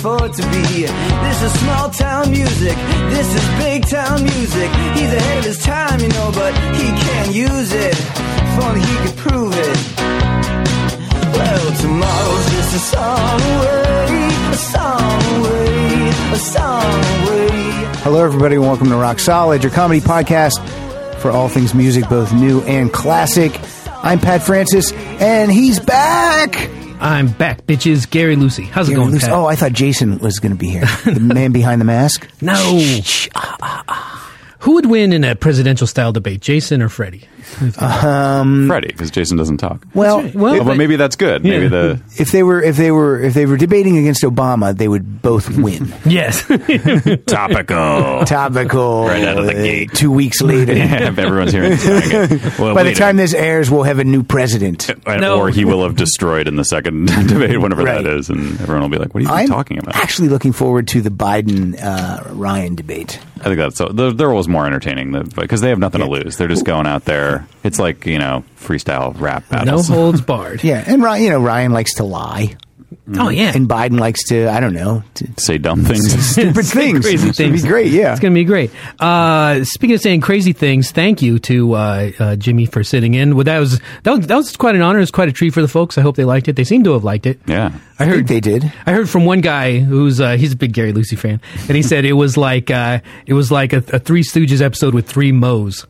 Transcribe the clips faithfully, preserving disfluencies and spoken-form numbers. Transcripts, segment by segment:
afford to be. This is small town music, this is big town music. He's ahead of his time, you know, but he can't use it. If only he could prove it. Well, tomorrow's just a song away, a song away, a song away. Hello, everybody, and welcome to Rock Solid, your comedy podcast for all things music, both new and classic. I'm Pat Francis, and he's back. I'm back, bitches. Gary Lucy. How's Gary it going, Lucy. Pat? Oh, I thought Jason was going to be here. The man behind the mask. No. Shh, shh, ah, ah, ah. Who would win in a presidential-style debate, Jason or Freddie? Um, Freddie, because Jason doesn't talk. well, That's right. Well, Oh, but maybe that's good. Yeah. Maybe the if they were, if they were, if they were debating against Obama, they would both win. yes. topical. Topical. Right out of the uh, gate. Two weeks later. Yeah, if everyone's hearing it. Well, By the wait time a- this airs, we'll have a new president. and- No. Or he will have destroyed in the second debate, whenever Right. that is, and everyone will be like, "What are you I'm talking about?" actually looking forward to the Biden uh, Ryan debate. I think that's so. They're, they're always more entertaining because they have nothing to lose. They're just going out there. It's like, you know, freestyle rap No battles. holds barred. Yeah, and Ryan, you know, Ryan likes to lie, Oh, yeah. and Biden likes to, I don't know, to Say dumb things. stupid things. Crazy It'd things. be great. Yeah. It's going to be great. Uh, speaking of saying crazy things, thank you to uh, uh, Jimmy for sitting in. Well, that was that was that was quite an honor. It was quite a treat for the folks. I hope they liked it. They seem to have liked it. Yeah. I I think heard they did. I heard from one guy who's uh, he's a big Gary Lucy fan, and he said it was like uh, it was like a, a Three Stooges episode with three Moes.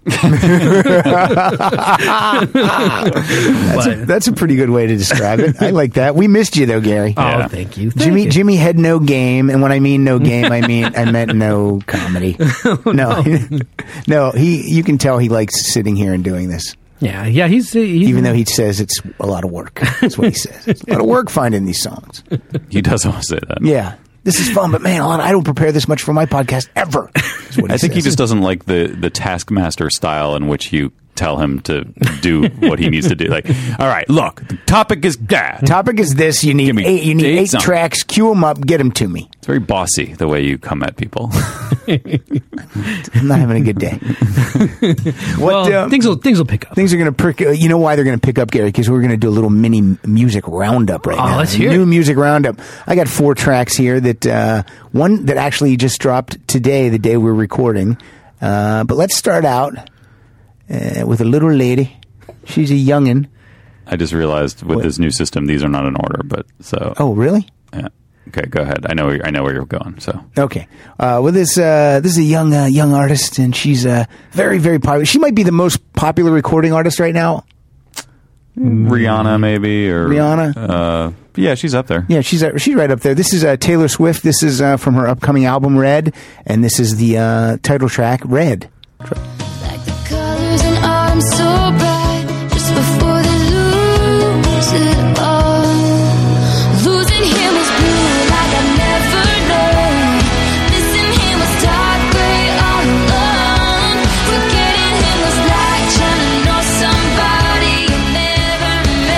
That's, a, But- that's a pretty good way to describe it. I like that. We missed you though, Gary. Oh, Yeah. thank you, Thank Jimmy you. Jimmy had no game, and when I mean no game, I mean I meant no comedy. no, no, he. You can tell he likes sitting here and doing this, Yeah, yeah, he's, he's even though he says it's a lot of work. That's what he says. It's a lot of work finding these songs. He does always say that. Yeah, this is fun, but man, a lot I don't prepare this much for my podcast ever. is what I think he says. just doesn't like the, the Taskmaster style in which you tell him to do what he needs to do. Like, all right, look, the topic is that. Topic is this: you need Give me eight. You need eight eight songs. tracks. Cue them up. Get them to me. It's very bossy the way you come at people. I'm not having a good day. what well, um, things will things will pick up. Things are going to prick. Uh, you know why they're going to pick up, Gary? Because we're going to do a little mini m- music roundup right Oh, now. let's A hear New it. music roundup. I got four tracks here. That uh, one that actually just dropped today, the day we're recording. Uh, but let's start out uh, with a little lady. She's a youngin. I just realized with What? this new system, these are not in order. But so, Oh, really? yeah. Okay, go ahead. I know. I know where you're going. So, Okay. Uh, well, this uh, this is a young uh, young artist, and she's uh, very very popular. She might be the most popular recording artist right now. Rihanna, maybe, or Rihanna? Uh, yeah, she's up there. Yeah, she's uh, she's right up there. This is uh, Taylor Swift. This is uh, from her upcoming album Red, and this is the uh, title track Red. Like the colors in autumn so bright, just before they lose it all. Losing him was blue like I've never known. Missing him was dark gray all alone. Forgetting him was like trying to know somebody you never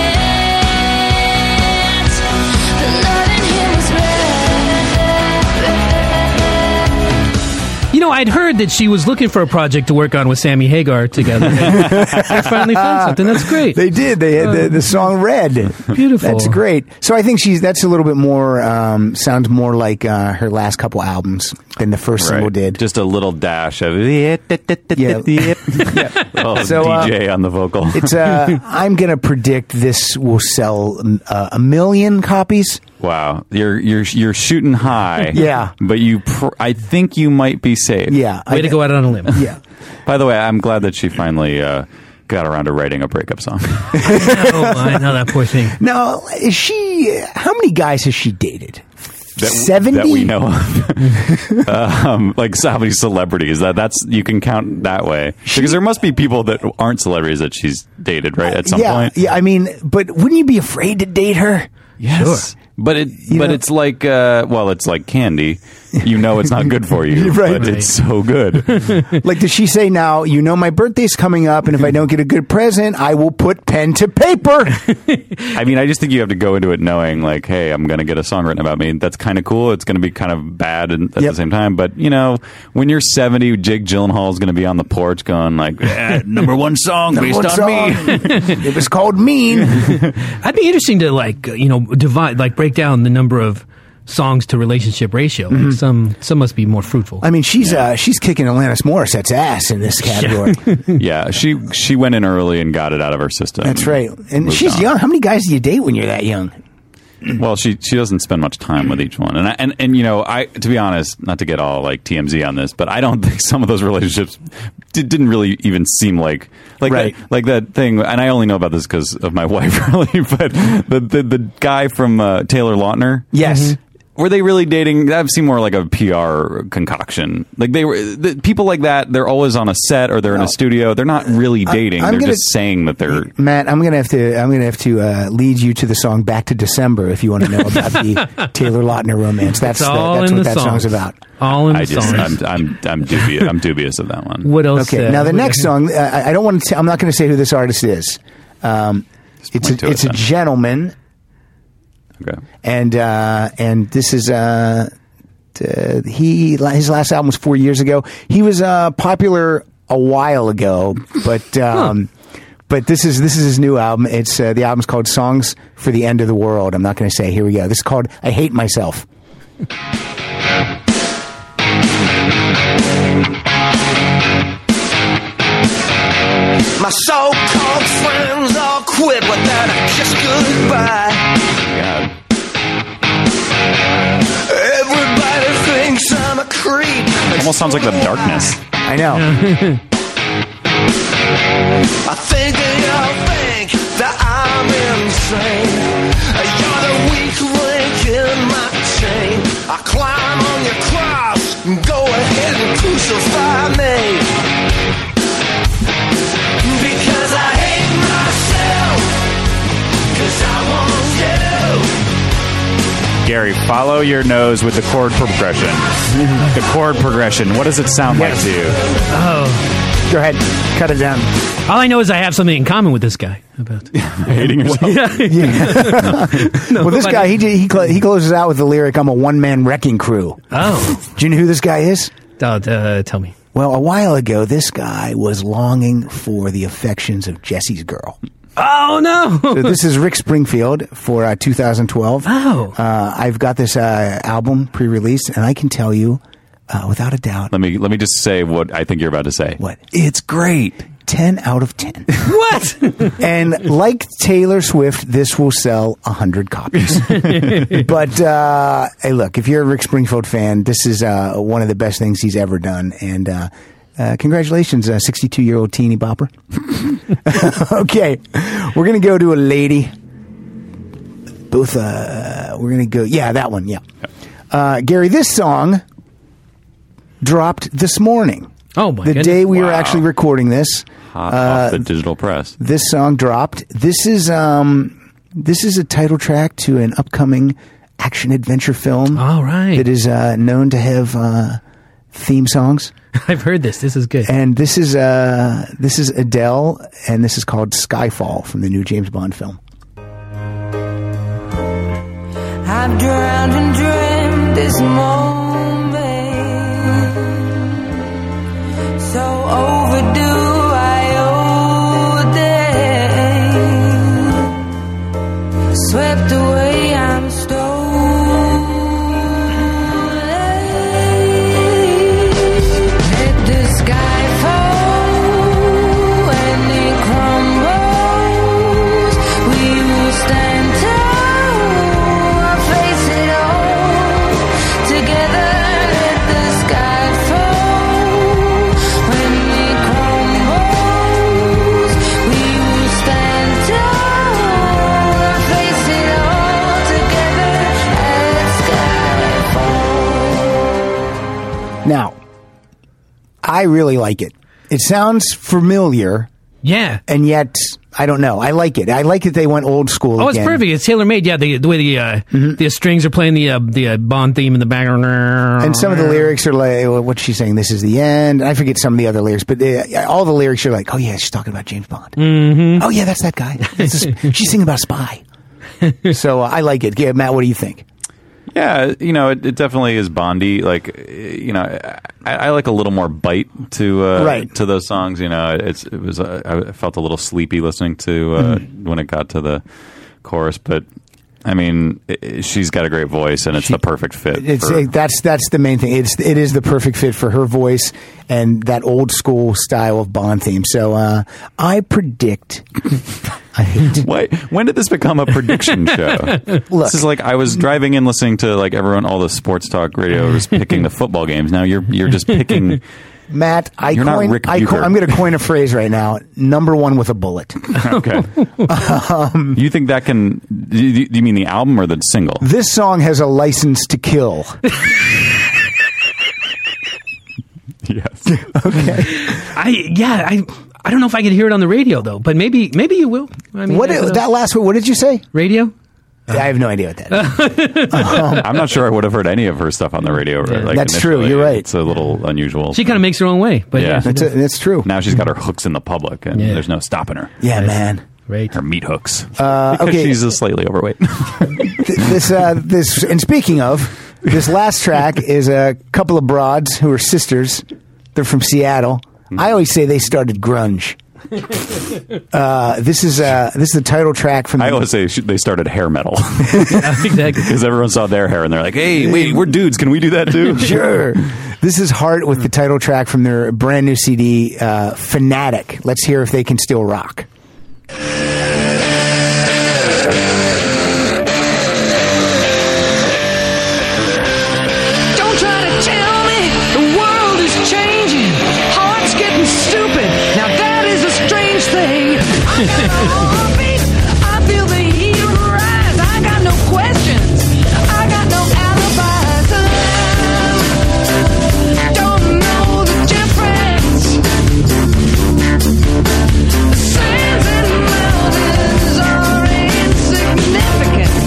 met. But loving him was red. You know, I'd heard that she was looking for a project to work on with Sammy Hagar together. They finally found something. That's great. They did. They had the, the song Red. Beautiful. That's great. So I think she's that's a little bit more um, sounds more like uh, her last couple albums than the first single Right. did. Just a little dash of Yeah. oh, So, uh, D J on the vocal. It's uh, I'm gonna predict this will sell uh, a million copies. Wow, you're you're you're shooting high. Yeah. but you, pr- I think you might be safe. Yeah, Way I, to go out on a limb. Yeah. By the way, I'm glad that she finally uh, got around to writing a breakup song. Oh, I know that poor thing. Now, is she? How many guys has she dated? That, Seventy that we know of. um, like so how many celebrities that that's you can count that way because there must be people that aren't celebrities that she's dated, right? At some yeah, point, yeah. I mean, but wouldn't you be afraid to date her? yes. But it, You but know- it's like, uh, well, it's like candy. You know, it's not good for you, Right. but it's so good. Like, does she say now, you know, my birthday's coming up, and if I don't get a good present, I will put pen to paper? I mean, I just think you have to go into it knowing, like, hey, I'm going to get a song written about me. That's kind of cool. It's going to be kind of bad and, at Yep. the same time. But, you know, when you're seventy, Jake Gyllenhaal is going to be on the porch going, like, eh, number one song Number based one on song. me. It was called Mean. I'd be interesting to like uh, you know divide like break down the number of songs to relationship ratio. Like some some must be more fruitful. I mean, she's uh, she's kicking Alanis Morissette's ass in this category. Yeah, she she went in early and got it out of her system. That's right. And Moved she's on. young. How many guys do you date when you're that young? Well, she she doesn't spend much time with each one, and I, and and you know, I to be honest, not to get all like T M Z on this, but I don't think some of those relationships did, didn't really even seem like like Right. that, like that thing. And I only know about this because of my wife, really. But the the, the guy from uh, Taylor Lautner, Yes. were they really dating? That seemed more like a P R concoction. Like they were the, people like that. They're always on a set or they're in a studio. They're not really dating. I'm they're gonna- just saying that they're. Matt, I'm gonna have to. I'm gonna have to uh, lead you to the song "Back to December" if you want to know about the Taylor Lautner romance. That's It's the, all that's in what the that songs. song's about. All in I the just songs. I'm I'm I'm dubious. I'm dubious of that one. What else? Okay, uh, now the what- next song. Uh, I I don't want to. I'm not going to say who this artist is. Um, it's point a, to it's it, a then. gentleman, Okay. and uh, and this is uh, uh, he. His last album was four years ago. He was uh, popular a while ago, but. Um, But this is this is his new album. It's uh, the album's called "Songs for the End of the World." I'm not going to say. Here we go. This is called "I Hate Myself." My so-called friends all quit without a kiss goodbye. God. Everybody thinks I'm a creep. Almost sounds like The Darkness. I know. I think they all think that I'm insane. You're the weak link in my chain. I climb on your cross. Go ahead and crucify me. Because I hate myself. Because I want you. Gary, follow your nose with the chord progression. The chord progression. What does it sound like to you? Oh, Go ahead, cut it down. all I know is I have something in common with this guy. About Hating yourself. No, Well, this but- guy he he cl- he closes out with the lyric, "I'm a one man wrecking crew." Oh, Do you know who this guy is? uh, uh, tell me. Well, a while ago, this guy was longing for the affections of Jesse's girl. Oh no! So this is Rick Springfield for uh, two thousand twelve. Oh. Uh, I've got this uh, album pre-released, and I can tell you, uh, without a doubt, Let me let me just say what I think you're about to say. what? It's great. ten out of ten. What? And like Taylor Swift, this will sell one hundred copies. But uh, hey, look, if you're a Rick Springfield fan, this is uh, one of the best things he's ever done. And uh, uh, congratulations, uh, sixty-two-year-old teeny bopper. Okay, we're going to go to a lady. Both, uh, we're going to go, yeah, that one, yeah. Uh, Gary, this song dropped this morning. Oh my The goodness. day we were Wow. actually recording this. Hot Uh, off the digital press. This song dropped. This is um this is a title track to an upcoming action adventure film. All right. That is uh, known to have uh, theme songs. I've heard this. This is good. And this is uh this is Adele, and this is called Skyfall from the new James Bond film. I've drowned and dreamed this moment, so overdue I owe a day. Swept away, I'm stolen. Let the sky fall and it crumbles. We will stand tall, I'll face it all together. Let the sky fall when it crumbles. We will stand tall, I'll face it all together. Let sky fall. Now, I really like it. It sounds familiar, Yeah. and yet I don't know. I like it. I like that they went old school. Oh, it's again. perfect. It's tailor made. Yeah, the, the way the uh, the strings are playing the uh, the uh, Bond theme in the background. And some of the lyrics are like, well, what's she saying? This is the end. I forget some of the other lyrics, but uh, all the lyrics are like, oh yeah, she's talking about James Bond. Mm-hmm. Oh yeah, that's that guy. That's a sp- she's singing about a spy. So uh, I like it. Yeah, Matt, what do you think? Yeah, you know, it, it definitely is Bondy. Like, you know, I, I like a little more bite to uh, Right. to those songs. You know, it's it was uh, I felt a little sleepy listening to uh, Mm-hmm. when it got to the chorus, but I mean, i she's got a great voice, and it's the perfect fit. It's for, uh, that's that's the main thing. It's it is the perfect fit for her voice and that old school style of Bond theme. So uh, I predict. I hate to- Wait, when did this become a prediction show? Look. This is like I was driving in listening to like everyone, all the sports talk radio was picking the football games. Now you're you're just picking. Matt, I You're not coin, Rick I co- Bucher. I'm going to coin a phrase right now. Number one with a bullet. Okay. Um, you think that can? Do you, do you mean the album or the single? This song has a license to kill. Yes. Okay. I yeah I I don't know if I could hear it on the radio though, but maybe maybe you will. I mean, What I don't know. that last one? What did you say? radio? I have no idea what that is. I'm not sure I would have heard any of her stuff on the radio. Yeah. Like, That's true, initially. you're right. It's a little unusual. She kind of makes her own way, but yeah, Yeah. she That's, does. a, that's true. Now she's got her hooks in the public, and Yeah. there's no stopping her. Yeah, man. Right. Her meat hooks. Uh, because okay. she's uh, slightly overweight. Th- this uh, this and speaking of, this last track is a couple of broads who are sisters. They're from Seattle. I always say they started grunge. Uh, this is uh, this is the title track from. I the, always say sh- they started hair metal exactly. because everyone saw their hair and they're like, "Hey, wait, we're dudes. Can we do that too?" Sure. This is Heart with the title track from their brand new C D, uh, Fanatic. Let's hear if they can still rock. Don't try to tell me the world is changing. Heart's getting stupid. Now that is a strange thing. I got a heartbeat. I feel the heat rise. I got no questions. I got no alibis. I don't know the difference. The sands and mountains are insignificant.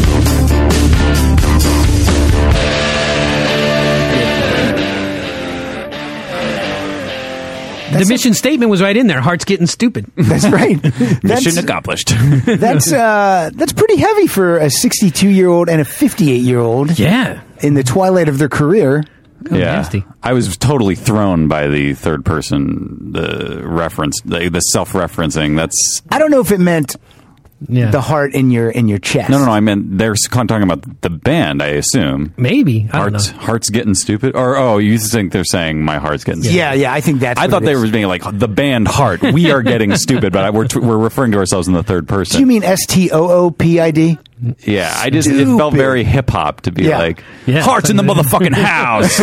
The mission statement was right in there. Heart's getting stupid. That's right. Mission That's, accomplished. that's uh, that's pretty heavy for a sixty-two year old and a fifty-eight year old Yeah. in the twilight of their career. Oh, nasty. I was totally thrown by the third person, the reference, the, the self-referencing. That's I don't know if it meant Yeah. the heart in your in your chest. no, no, no. I meant they're s- talking about the band. I assume Maybe. I don't heart's know. heart's getting stupid, or oh, you think they're saying my heart's getting stupid? Yeah, yeah. I think that's. I what thought it they is. were being like the band Heart. We are getting stupid, but I, we're t- we're referring to ourselves in the third person. Do you mean S T O O P I D? Yeah, I just it felt Stupid. very hip hop to be Yeah. like Yeah. Heart's in the motherfucking house.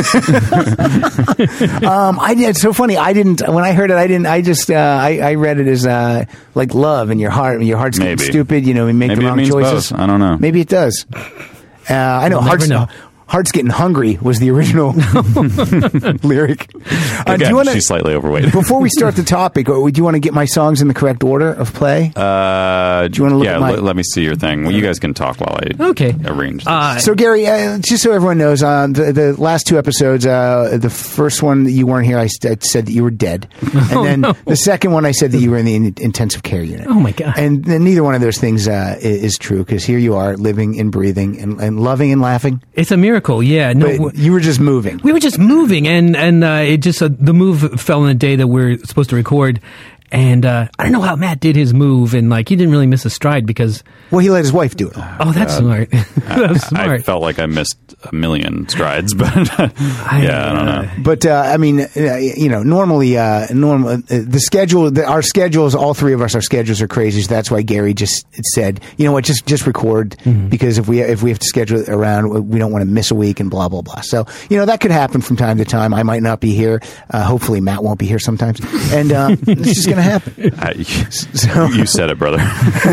Um, I did. It's so funny. I didn't. When I heard it, I didn't. I just. Uh, I, I read it as uh, like love in your heart. Your heart's getting Maybe. stupid. You know, we make Maybe the it wrong means choices. both. I don't know. Maybe it does. Uh, I know. We'll Heart's, never know. Heart's getting hungry was the original lyric. Uh, do Again, you want she's slightly overweight. Before we start the topic, or do you want to get my songs in the correct order of play? Uh, Do you wanna look yeah, at my- let, let me see your thing. Well, you guys can talk while I Okay. arrange this. Uh, So, Gary, uh, just so everyone knows, uh, the, the last two episodes, uh, the first one that you weren't here, I, st- I said that you were dead. And Oh, then no. the second one, I said that you were in the in- intensive care unit. Oh, my God. And then neither one of those things uh, is, is true, because here you are, living and breathing and, and loving and laughing. It's a miracle. Yeah. No. But w- you were just moving. we were just moving, and and uh, it just uh, the move fell on the day that we're supposed to record, and uh, I don't know how Matt did his move, and like he didn't really miss a stride because Well, he let his wife do it. oh, that's smart. That's I smart. felt like I missed a million strides, but yeah, I don't know. But uh, I mean, uh, you know, normally, uh, normal uh, the schedule, the, our schedules, all three of us, our schedules are crazy. So that's why Gary just said, you know what, just just record because if we if we have to schedule it around, we don't want to miss a week and blah blah blah. So you know that could happen from time to time. I might not be here. Uh, hopefully, Matt won't be here sometimes, and uh, it's just going to happen. I, So- you said it, brother.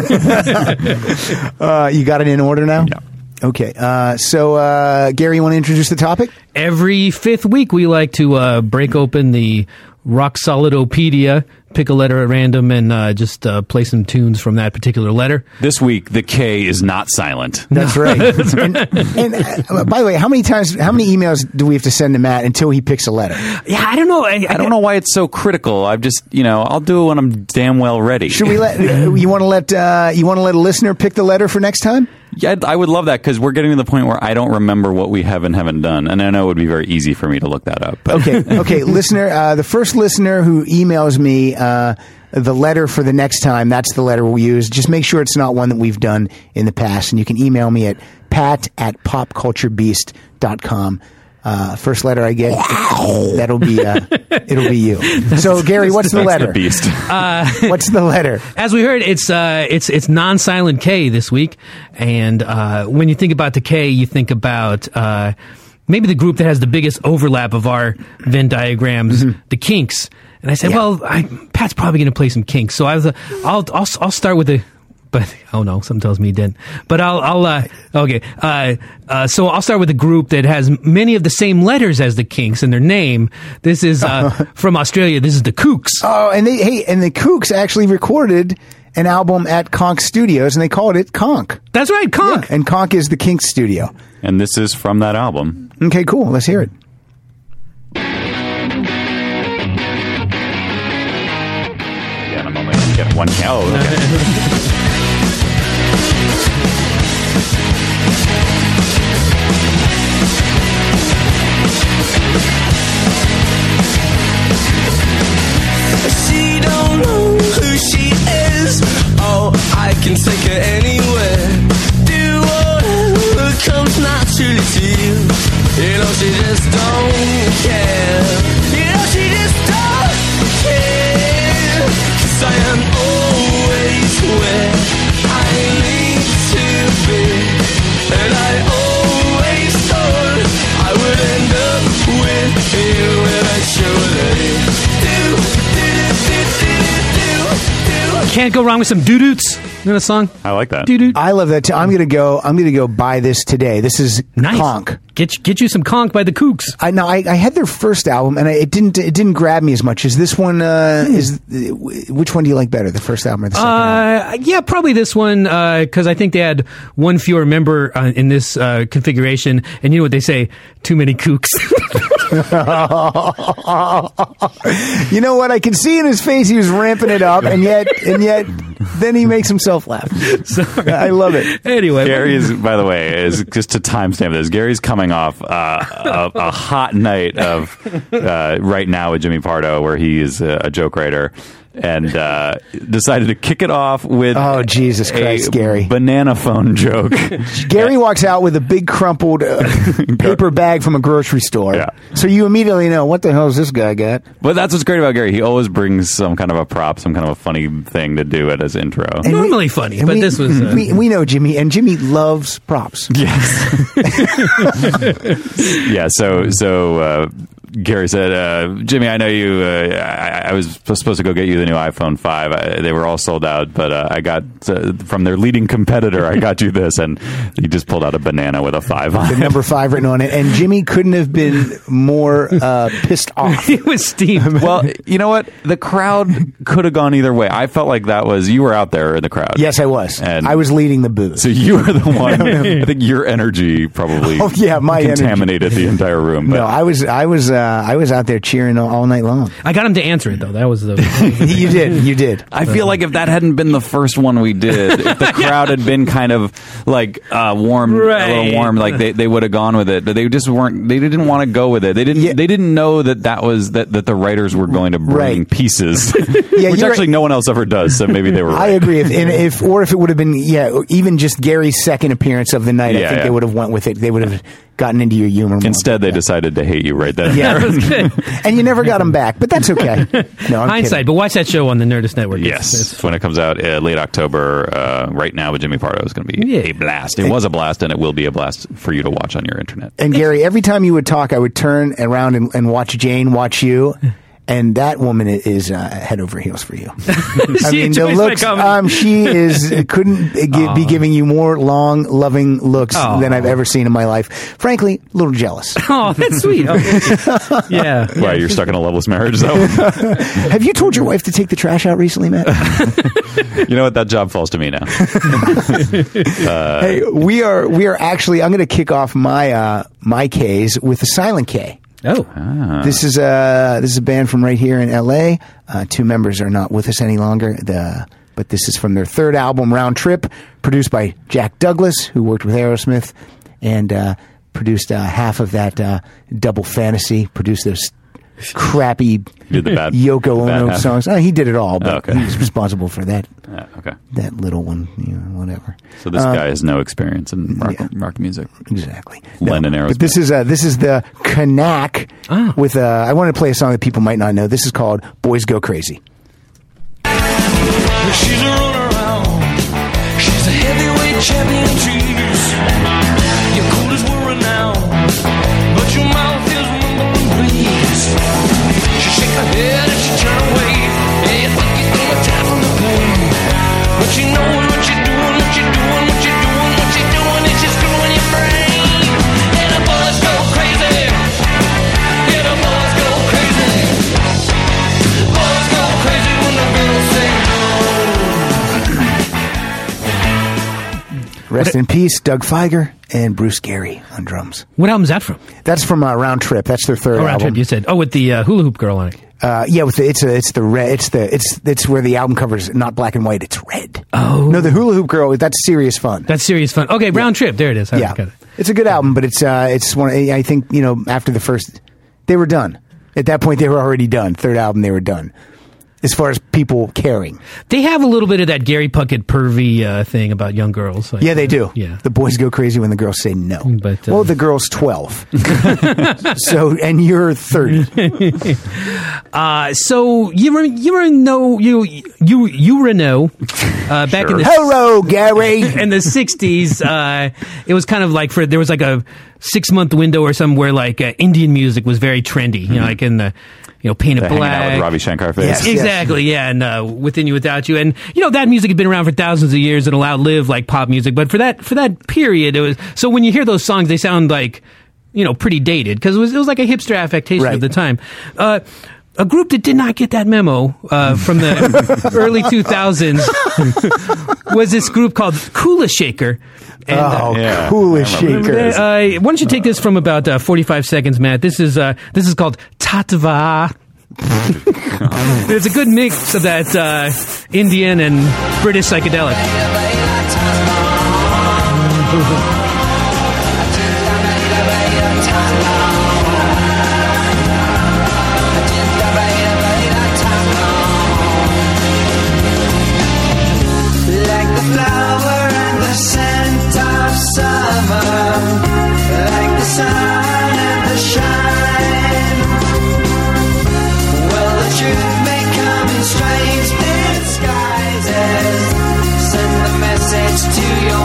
Uh, you got it in order now. Yeah. Okay. Uh, so uh, Gary, you want to introduce the topic? Every fifth week, we like to uh, break open the Rock Solidopedia, pick a letter at random, and uh, just uh, play some tunes from that particular letter. This week, the K is not silent. That's right. And, and uh, by the way, how many times, how many emails do we have to send to Matt until he picks a letter? Yeah, I don't know. I, I don't know why it's so critical. I've just, you know, I'll do it when I'm damn well ready. Should we let uh, you want to let uh, you want to let a listener pick the letter for next time? Yeah, I would love that because we're getting to the point where I don't remember what we have and haven't done, and I know it would be very easy for me to look that up. But. Okay, okay, listener, uh, the first listener who emails me uh, the letter for the next time, that's the letter we'll use. Just make sure it's not one that we've done in the past, and you can email me at pat at popculturebeast dot com. Uh, first letter I get, that'll be uh, it'll be you. So Gary, what's the That's letter? the beast. Uh, What's the letter? As we heard, it's uh, it's it's non-silent K this week, and uh, when you think about the K, you think about uh, maybe the group that has the biggest overlap of our Venn diagrams, Mm-hmm. the Kinks. And I said, Yeah. well, I, Pat's probably going to play some Kinks, so I was, uh, I'll I'll I'll start with the. But oh no, something tells me he didn't. But I'll I'll uh, okay. Uh, uh, so I'll start with a group that has many of the same letters as the Kinks in their name. This is uh, from Australia. This is the Kooks. Oh, and they hey, and the Kooks actually recorded an album at Conk Studios, and they called it Conk. That's right, Conk. Yeah, and Conk is the Kinks studio. And this is from that album. Okay, cool. Let's hear it. Yeah, in a moment, you get one cow. Okay. She don't know who she is. Oh, I can take her anywhere. Do whatever comes naturally to you. You know she just don't care. You know she just don't care. 'Cause I am always where I need to be. And I always thought I would end up with you eventually. Do, do, do, do, do, do, do. Can't go wrong with some doo-doots. You know that song? I like that. Doo-doot. I love that too. I'm gonna go. I'm gonna go buy this today. This is Nice. Conk. Get get you some Conk by the Kooks. I know. I, I had their first album, and I, it didn't. It didn't grab me as much as this one. Uh, is which one do you like better, the first album or the second album? Uh, yeah, probably this one because I think they had one fewer member uh, in this uh, configuration, and you know what they say: too many kooks. You know what? I can see in his face he was ramping it up, and yet, and yet, then he makes himself laugh. Sorry. I love it. Anyway, Gary is, by the way, is just to timestamp this. Gary's coming off uh, a, a hot night of uh, Right Now with Jimmy Pardo, where he is a, a joke writer, and uh, decided to kick it off with Oh, Jesus Christ, a Gary. banana phone joke. Gary walks out with a big crumpled uh, paper bag from a grocery store. Yeah. So you immediately know, what the hell has this guy got? But that's what's great about Gary. He always brings some kind of a prop, some kind of a funny thing to do at his intro. And normally funny, and but we- this was. Uh, we, we know Jimmy, and Jimmy loves props. Yes. yeah. So so uh, Gary said, uh, Jimmy, I know you. Uh, I, I was supposed to go get you the new iPhone five. I, they were all sold out, but uh, I got uh, from their leading competitor. I got you this, and he just pulled out a banana with a five on The it. number five written on it, and Jimmy couldn't have been more uh, pissed off. it was Steve. Well, you know what? The crowd could have gone either way. I felt like that was you were out there in the crowd. Yes, I was. And- I was leading the booth. So you were the one. I think your energy probably Oh, yeah, my energy. contaminated the entire room. But No, I was, I was, uh, I was out there cheering all, all night long. I got him to answer it though. That was the. You did, you did. I feel like if that hadn't been the first one we did, if the crowd had been kind of like uh, warm, a Right. little warm, like they, they would have gone with it. But they just weren't. They didn't want to go with it. They didn't. Yeah. They didn't know that that was that, that the writers were going to bring Right. pieces, Yeah, which you're actually right. no one else ever does. So maybe they were. I Right. agree. If, and if, or if it would have been, yeah, even just Gary's second appearance of the night, I Yeah, think yeah. they would have went with it. They would have gotten into your humor more. Instead, they Yeah. decided to hate you right then. Yeah. That was good. And you never got them back, but that's okay. No, I'm Hindsight, kidding. but watch that show on the Nerdist Network. It's- Yes, it's- when it comes out uh, late October, uh, Right Now with Jimmy Pardo is going to be Yeah. a blast. It was a blast, and it will be a blast for you to watch on your internet. And Gary, every time you would talk, I would turn around and, and watch Jane watch you. And that woman is uh, head over heels for you. I She mean, the enjoys my looks. comedy. Um, she is couldn't gi- be giving you more long, loving looks Aw. than I've ever seen in my life. Frankly, a little jealous. Oh, that's sweet. Oh, thank you. yeah. Why, you're stuck in a loveless marriage, though? Have you told your wife to take the trash out recently, Matt? You know what? That job falls to me now. Hey, we are we are actually. I'm going to kick off my uh, my K's with a silent K. Oh. This is a this is a band from right here in L A. Uh, two members are not with us any longer. The but this is from their third album, Round Trip, produced by Jack Douglas, who worked with Aerosmith, and uh, produced uh, half of that uh, Double Fantasy, produced those crappy Did the bad, Yoko the bad Ono half? songs. Oh, he did it all, but Oh, okay. he was responsible for that Yeah, okay. that little one, you know, whatever. So this Uh, guy has no experience in rock, yeah. rock music. Exactly. Lennon Aerosmith. But this is uh, this is the Knack Oh. with uh, I want to play a song that people might not know. This is called "Boys Go Crazy." She's a runaround. She's a heavyweight champion, cheese. Your coolest were renowned, but your mouth is mumbling breeze. She shake her head and she turn away. Yeah, you think you're gonna die from the pain, but she knows what you're doing, what you're doing, what you're doing, what you're doing. It's just screwing your brain. And the boys go crazy. Yeah, the boys go crazy. Boys go crazy when the girls say no. Rest in peace, Doug Feiger and Bruce Gary on drums. What album is that from? That's from uh, Round Trip. That's their third Oh, Round album. Trip, you said. Oh, with the uh, hula hoop girl on it. Uh, yeah, with the, it's a, it's the red. It's the it's it's where the album cover is not black and white. It's red. Oh. No, the Hula Hoop Girl. That's serious fun. That's serious fun. Okay, Round Trip. There it is. I yeah, got it. it's a good album, but it's uh, it's one. I think you know after the first, they were done. At that point, they were already done. Third album, they were done. As far as people caring, They have a little bit of that Gary Puckett pervy uh, thing about young girls. Like, yeah, they do. Yeah. The boys go crazy when the girls say no. But, uh, well, the girl's twelve, so and you're thirty. Uh, so you were you were no you you you were no uh, back in the Hello, Gary. in the sixties. Uh, it was kind of like for there was like a six month window or something where like uh, Indian music was very trendy. You know, like in the you know Painted The hanging Black. out with Ravi Shankar face. Yes. Exactly, yeah, and uh, Within You, Without You, and you know that music had been around for thousands of years and outlived like pop music. But for that for that period, it was so when you hear those songs, they sound like you know pretty dated because it was it was like a hipster affectation Right. of the time. Uh, a group that did not get that memo uh, from the early two thousands was this group called Kula Shaker. And, uh, Oh, Yeah, cool I as remember shakers. uh, why don't you take this from about uh, forty-five seconds, Matt? This is uh, this is called Tatva. There's a good mix of that uh, Indian and British psychedelic. Like the flower and the scent of summer, like the sun and the shine. Well, the truth may come in strange disguises. Send the message to your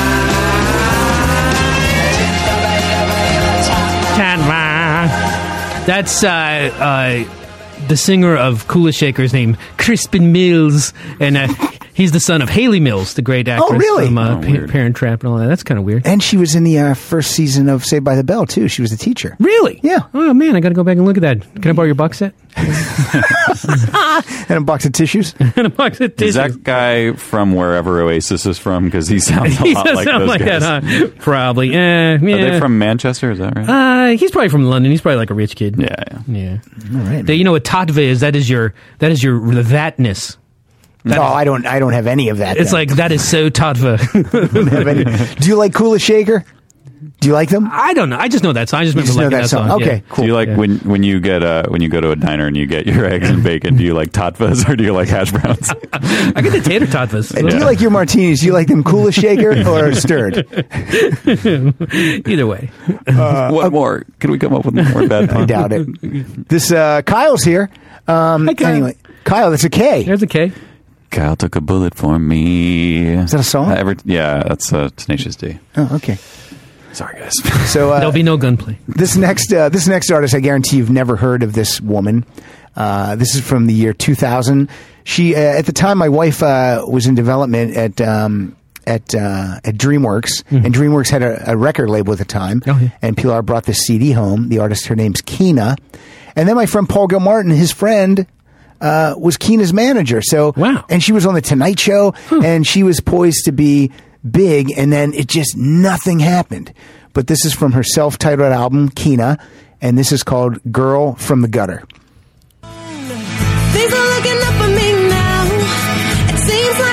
mind. Tatva. That's uh, uh, the singer of Kula Shaker's name, Crispin Mills, and uh, he's the son of Haley Mills, the great actress really? from uh, Oh, Pa- weird. Parent Trap and all that. That's kind of weird. And she was in the uh, first season of Saved by the Bell too. She was the teacher. Really? Yeah. Oh man, I got to go back and look at that. Can I borrow your box set? And a box of tissues. And a box of Is tissues. that guy from wherever Oasis is from? Because he sounds a He lot does like sound those like guys. that, huh? Probably. Eh, yeah. Are they from Manchester? Is that right? Uh, he's probably from London. He's probably like a rich kid. yeah, yeah. Yeah. All right. That- you know what tatva is? That is your that is your thatness. No, I don't. I don't have any of that. It's then. like that is so tatva. I don't have any. Do you like Kula Shaker? Do you like them? I don't know. I just know that song. I just You remember just know liking that song. Yeah. Okay, cool. Do you like Yeah. when when you get uh when you go to a diner and you get your eggs and bacon? Do you like tatvas or do you like hash browns? I get the tater tatvas. And do you like your martinis? Do you like them Kula Shaker or stirred? Either way. what more? Can we come up with more bad I pun? doubt it. This uh, Kyle's here. Um, Hi, Kyle. Anyway, Kyle, that's a K. There's a K. Kyle took a bullet for me. Is that a song? Uh, every, yeah, that's uh, Tenacious D. Oh, okay. Sorry, guys. So uh, There'll be no gunplay. this next uh, this next artist, I guarantee you've never heard of this woman. Uh, this is from the year two thousand. She uh, at the time, my wife uh, was in development at um, at uh, at DreamWorks, and DreamWorks had a, a record label at the time. Oh, yeah. And Pilar brought this C D home. The artist, her name's Keena, and then my friend Paul Gilmartin, his friend. Uh, was Keena's manager. So, Wow. and she was on the Tonight Show, and she was poised to be big, and then it just nothing happened. But this is from her self-titled album, Keena, and this is called "Girl from the Gutter." Things are looking up for me now. It seems like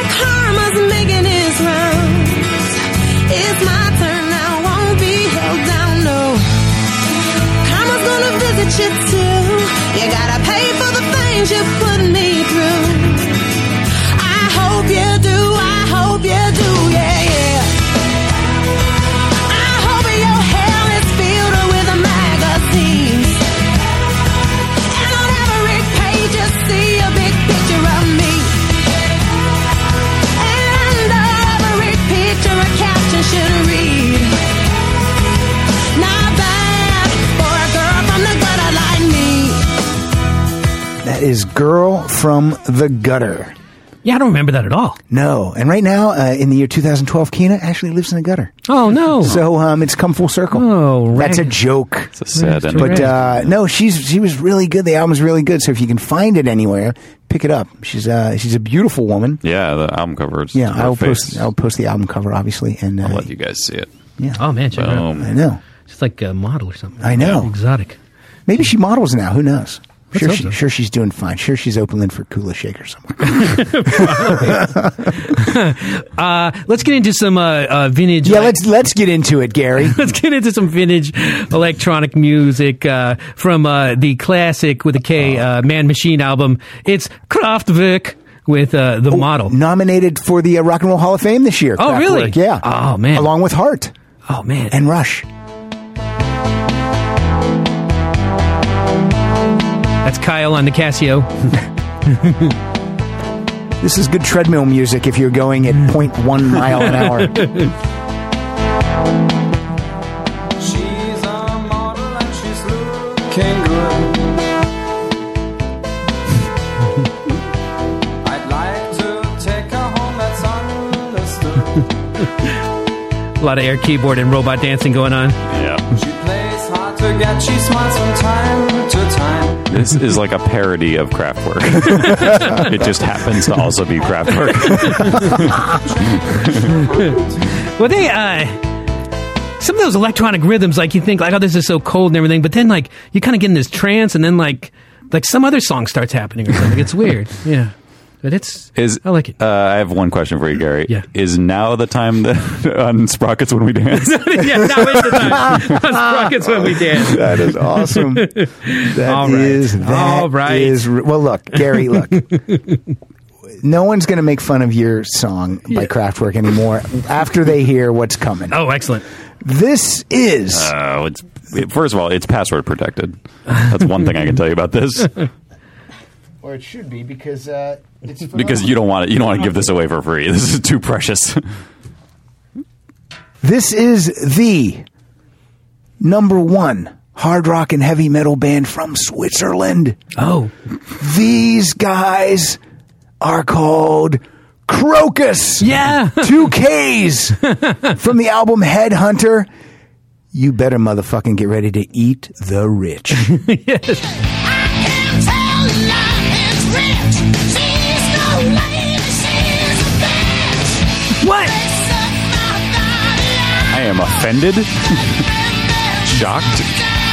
is Girl from the Gutter. Yeah, I don't remember that at all. No. And right now, uh, in the year two thousand twelve, Keena actually lives in the gutter. Oh, no. So um, it's come full circle. Oh, That's a rag- joke. It's a sad Right. ending. But uh, no, she's she was really good. The album's really good. So if you can find it anywhere, pick it up. She's uh, she's a beautiful woman. Yeah, the album cover. Is Yeah, her I'll face. post I'll post the album cover, obviously. And uh, I'll let you guys see it. yeah, Oh, man, check it out. Boom. I know. It's like a model or something. I know. Exotic. Maybe she models now. Who knows? Sure, hope she, so. sure she's doing fine. Sure, she's opening for Kula Shaker somewhere. Uh, let's get into some uh, uh, vintage. Yeah, let's let's get into it, Gary. Let's get into some vintage electronic music uh, from uh, the classic with a K uh, Man Machine album. It's Kraftwerk with uh, the model. Nominated for the uh, Rock and Roll Hall of Fame this year. Oh, really? Kraftwerk, yeah. Oh, man. Along with Heart Oh man! and Rush. That's Kyle on the Casio. This is good treadmill music if you're going at zero point one mile an hour. She's a model and she's looking good. I'd like to take her home, that's understood. A lot of air keyboard and robot dancing going on. Yeah. She plays hard to get, she smiles from time to time. This is like a parody of Kraftwerk. It just happens to also be Kraftwerk. Well, they uh, some of those electronic rhythms, like you think, like, oh, this is so cold and everything, but then like you kind of get in this trance, and then like like some other song starts happening or something. It's weird. Yeah, but it's Is I like it. Uh, I have one question for you, Gary. Yeah. Is now the time that on Sprockets when we dance? Yeah, now is the time. Sprockets when we dance. That is awesome. That All right. is- that All right. is re- well, look, Gary, look. No one's going to make fun of your song by Kraftwerk anymore after they hear what's coming. Oh, excellent. This is Uh, it's, it- first of all, it's password protected. That's one thing I can tell you about this, or it should be because uh, it's because you don't want it. You don't want to give this away for free. This is too precious. This is the number one hard rock and heavy metal band from Switzerland. Oh, These guys are called Crocus. yeah. Two Ks from the album Headhunter. You better motherfucking get ready to eat the rich. What? I am offended, shocked.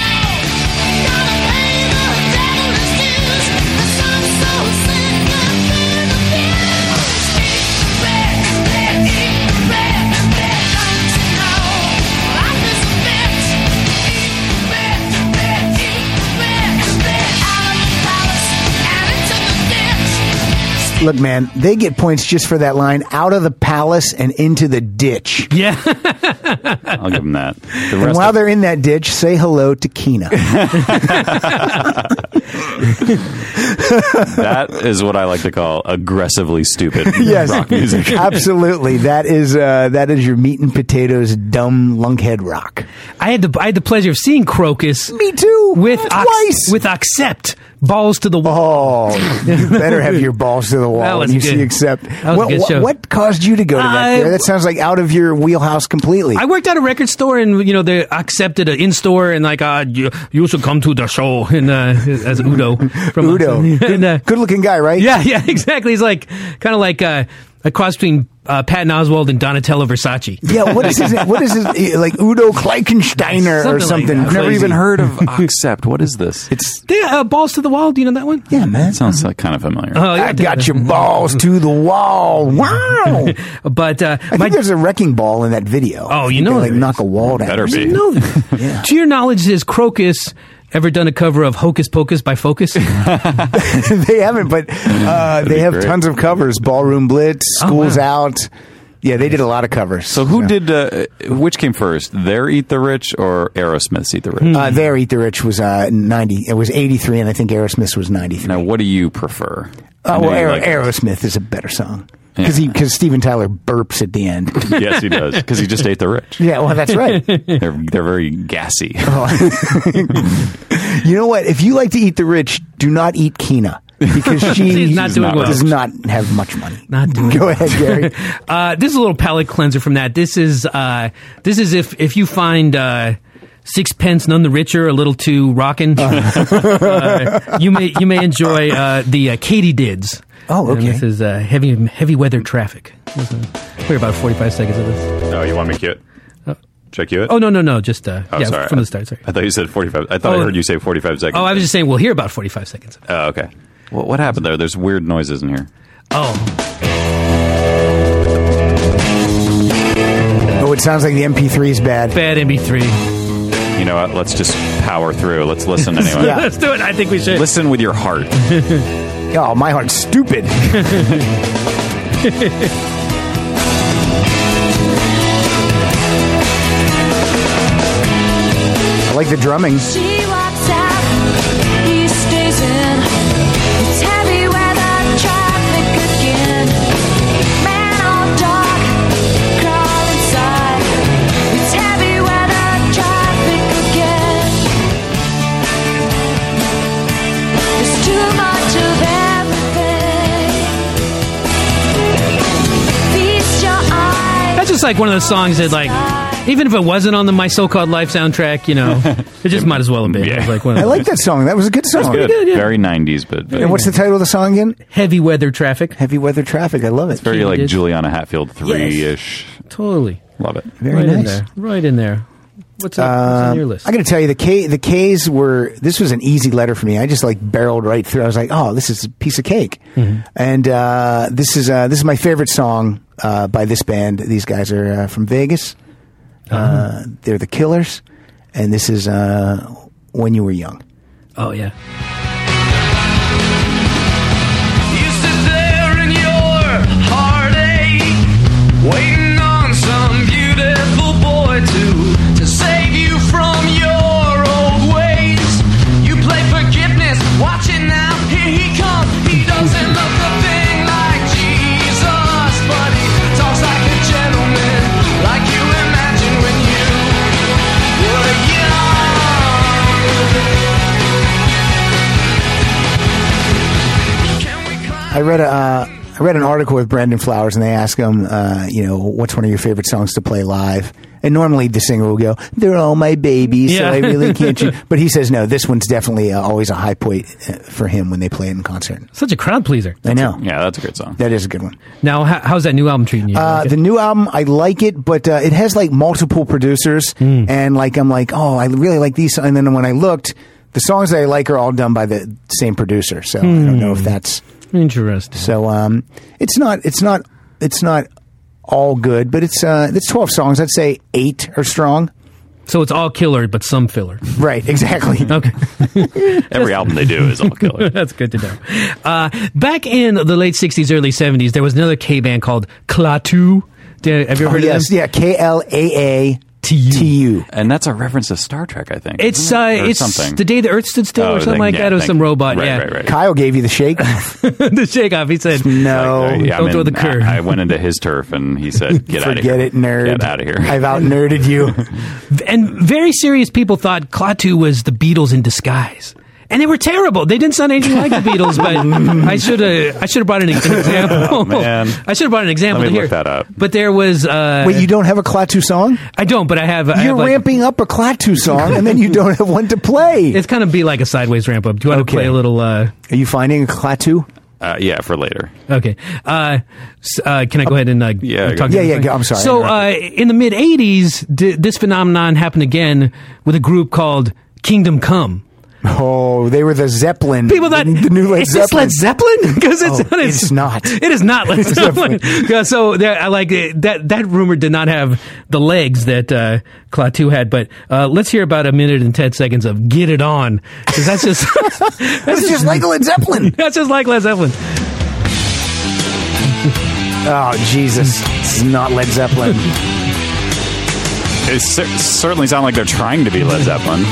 Look, man, they get points just for that line, out of the palace and into the ditch. Yeah. I'll give them that. The And rest while of- they're in that ditch, say hello to Keena. that is what I like to call aggressively stupid Yes, rock music. absolutely. That is uh, that is your meat and potatoes dumb lunkhead rock. I had the I had the pleasure of seeing Crocus. Me too. With Twice. Ox- with Accept, balls to the wall. Oh, you better have your balls to the That wall was when you good. see Accept. That was a what, good what- show. what caused you to go to that? I- there? That sounds like out of your wheelhouse completely. I worked at a record store, and you know they accepted an in store, and like uh, you, you should come to the show, and uh, as Udo from Udo, and, uh, good looking guy, right? yeah, yeah, exactly. He's like kind of like uh, a cross between uh, Patton Oswalt and Donatello Versace. Yeah, what is his? What is his? Like Udo Kleichensteiner or Something like something? that. I've never crazy. even heard of Accept. What is this? It's They, uh, balls to the wall. Do you know that one? yeah, man. Sounds like kind of familiar. Oh, yeah, I got your balls to the wall. Wow. But uh, I my, think there's a wrecking ball in that video. Oh, I you think know they, like there knock a wall down. Better be. no. To your knowledge, has Crocus ever done a cover of Hocus Pocus by Focus? They haven't, but uh, they be have great. tons of covers. Ballroom Blitz, Oh, School's wow. Out. Yeah, they did a lot of covers. So who did? Uh, which came first? Their Eat the Rich or Aerosmith's Eat the Rich? Uh, their Eat the Rich was uh, ninety. It was eighty-three, and I think Aerosmith's was ninety-three. Now, what do you prefer? I Uh, know well, you Aer- like- Aerosmith is a better song because Yeah. he because Steven Tyler burps at the end. Yes, he does because he just ate the rich. Yeah, well, that's right. They're they're very gassy. You know what? If you like to eat the rich, do not eat Keena. because she She's not doing well. does not have much money. Not doing Go ahead, Gary. Uh, this is a little palate cleanser from that. This is uh, this is if if you find uh, Sixpence None the Richer a little too rockin', uh, you may you may enjoy uh, the uh, Katydids. Oh, And okay. this is uh, heavy heavy weather traffic. We're about forty-five seconds of this. Oh, you want me to cue it? Should I cue it? Oh no no no! Just uh, Oh, yeah, sorry. from the start. Sorry. I thought you said forty-five. I thought Oh. I heard you say forty-five seconds. Oh, I was just saying we'll hear about forty-five seconds. Oh, okay. Well, what happened there? There's weird noises in here. Oh, Oh, it sounds like the M P three is bad. bad M P three. You know what? Let's just power through. Let's listen anyway. Yeah. Let's do it. I think we should. Listen with your heart. Oh, my heart's stupid. I like the drumming. She walks out, he stays in. It's heavy weather traffic again. Man on dog, crawl inside. It's heavy weather traffic again. There's too much of everything. Feast your eyes. That's just like one of those songs that, like, even if it wasn't on the My So-Called Life soundtrack, you know, it just might as well have been. Yeah. It was like one of I those like that song. That was a good song. Good. good, yeah. Very nineties, but, but And what's the title of the song again? heavy weather traffic. Heavy Weather Traffic. I love it. very like Katy did. Juliana Hatfield three-ish. Totally. Love it. Very right in nice. there. Right in there. What's, up? What's on your list? I got to tell you, the K, the K's were. This was an easy letter for me. I just like barreled right through. I was like, "Oh, this is a piece of cake." Mm-hmm. And uh, this is uh, this is my favorite song uh, by this band. These guys are uh, from Vegas. Uh, they're the Killers, and this is uh, When You Were Young. Oh, yeah. You sit there in your heartache, waiting on some beautiful boy to to save you from your old ways. You play forgiveness, watch it now, here he comes. He doesn't look a thing like Jesus, but he talks like a gentleman, like you imagine when you were young. Can we climb? I read a uh, I read an article with Brandon Flowers, and they ask him, uh, you know, what's one of your favorite songs to play live? And normally the singer will go, "They're all my babies, so Yeah. I really can't." Choose. But he says, no, this one's definitely uh, always a high point uh, for him when they play it in concert. Such a crowd pleaser. I know. Yeah, that's a good song. That is a good one. Now, how, how's that new album treating you? Uh, Like it? the new album, I like it, but uh, it has like multiple producers, Hmm. and like I'm like, oh, I really like these. And then when I looked, the songs that I like are all done by the same producer. So I don't know Hmm. if that's Interesting. so. Um, it's not. It's not. It's not all good, but it's uh, it's twelve songs. I'd say eight are strong. So it's all killer, but some filler. Right. Exactly. Okay. Every album they do is all killer. That's good to know. Uh, back in the late sixties, early seventies, there was another K band called Klaatu. Did- Have you ever Oh, heard yes. of them? Yeah. K L A A T U. T U. And that's a reference to Star Trek, I think. It's isn't uh, it? Or it's something. the day the Earth stood still, Oh, or something thing, like yeah, that. It was thank some you. robot. Right, yeah, right, right. Kyle gave you the shake. the shake off. He said, No. Like, uh, yeah, Don't I throw mean, the curve. I, I went into his turf, and he said, "Get out of here! Forget it, nerd. Get out of here!" I've out nerded you. and very serious people thought Klaatu was the Beatles in disguise. And they were terrible. They didn't sound anything like the Beatles, but I should have I should have brought an, an example. Oh, man. I should have brought an example Let me to look here. that up. But there was uh, Wait, you don't have a Klaatu song? I don't, but I have. I You're have like, ramping up a Klaatu song, and then you don't have one to play. It's kind of be like a sideways ramp up. Do you want Okay. to play a little? Uh, Are you finding a Klaatu? Uh, yeah, for later. okay. Uh, s- uh, can I go ahead and uh, Yeah, talk? go. to Yeah, you? yeah, go. I'm sorry, I So uh, in the mid eighties, d- this phenomenon happened again with a group called Kingdom Come. Oh, they were the Zeppelin. People thought, the new Led is this Zeppelin. Led Zeppelin? Because it's, Oh, it's not. It is not Led Zeppelin. Yeah, so there, I like uh, that. That rumor did not have the legs that uh, Klaatu had. But uh, let's hear about a minute and ten seconds of "Get It On," because that's just that's It's just like Led Zeppelin. that's just like Led Zeppelin. Oh, Jesus. It's not Led Zeppelin. It cer- certainly sounds like they're trying to be Led Zeppelin.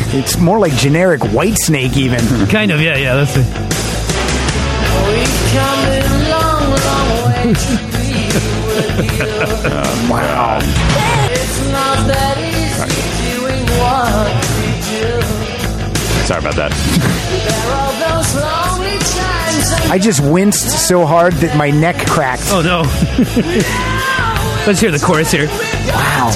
It's more like generic Whitesnake, even. Kind of, yeah, yeah. That's it. We've come a long, long way to be with you. Wow. It's not that easy doing what we do. Sorry about that. There are those lonely times. I just winced so hard that my neck cracked. Oh, no. Let's hear the chorus here. Wow.